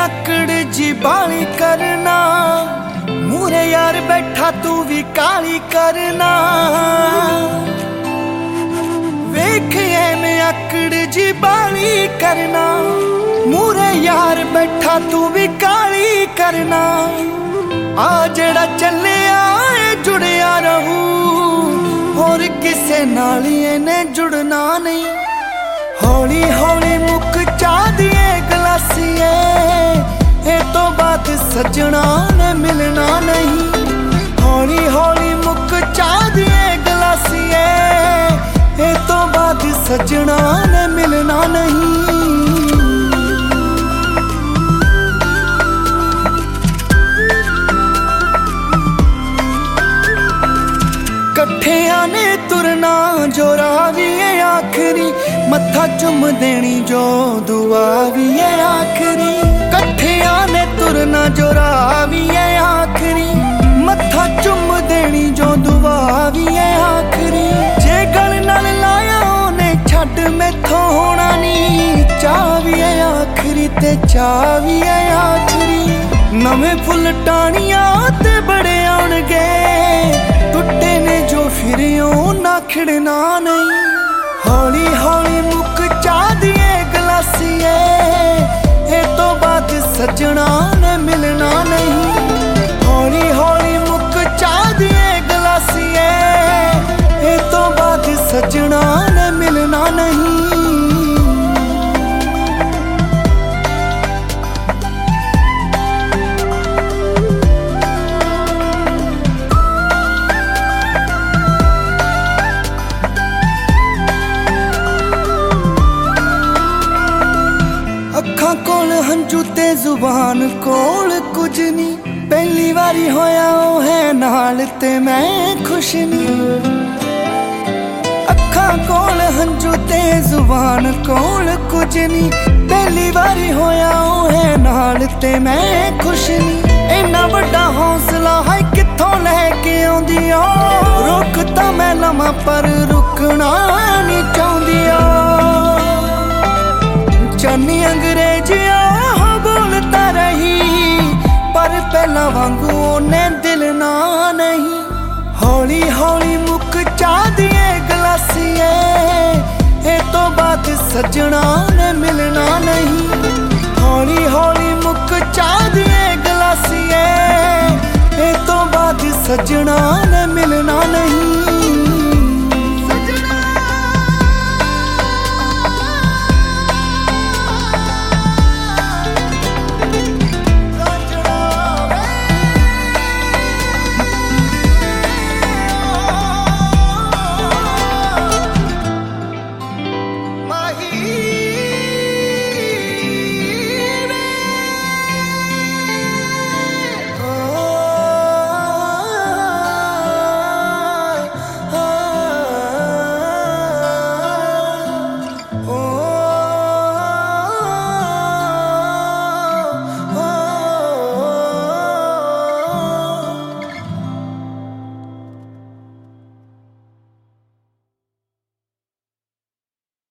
आकड़ जी बाली करना, मूरे यार बैठा तू भी काली करना। वेख में आकड़ जी बाली करना, मूरे यार बैठा तू भी काली करना। आ जड़ा चले आए जुड़िया रहू, होर किसे नाल इन्हें जुड़ना नहीं। हौली हौली मुक चाह दिए गलासिए, ए तो बाद सजना ने मिलना नहीं। हौली हौली मुक चाह दिए गलासिए, ए तो बाद सजना ने मिलना नहीं। कट्ठिया ने तुरना जो रावी है आखिरी, मत्था चुम देनी जो दुआ भी है आखिरी। कट्ठिया ने तुरना जो रावी है आखिरी, मत्था चुम देनी जो दुआ भी है आखिरी। जे गल नाल लाया ओने छड्ड मैथों होना नी, चाह भी है आखिरी ते चाह भी है आखिरी। नवे फुल टाणियां ते बड़े आउणगे, टुटे ने जो फिर ना खिड़ना नहीं। हौली हौली मुक चाह दिए गलासिए, ए तो बाद सजना ने मिलना नहीं। हौली हौली मुक चाह दिए गलासिए, ए तो बाद सजना ने मिलना नहीं। अखां कोल हंझू ते जुबान कोल कुछ नी, पहली बारी होया ओ है नाल ते मैं खुश नी। अखां कोल हंझू ते जुबान कोल कुछ नी, पहली बारी होया ओ है नाल ते मैं खुश नी। इन्ना वड्डा हौसला है कित्थों लैके आउंदी ओ, रुक तां मैं लवां पर रुकना नहीं चाहुंदी ओ। चन्नी अंग्रेजिया बोलता रही, पर पहला वांगू ओने दिल ना नहीं। हौली हौली मुक चाह दिए गलासिए, ए तो बाद सजना ने मिलना नहीं। हौली हौली मुक चाह दिए गलासिए, ए तो बाद सजना ने मिलना नहीं।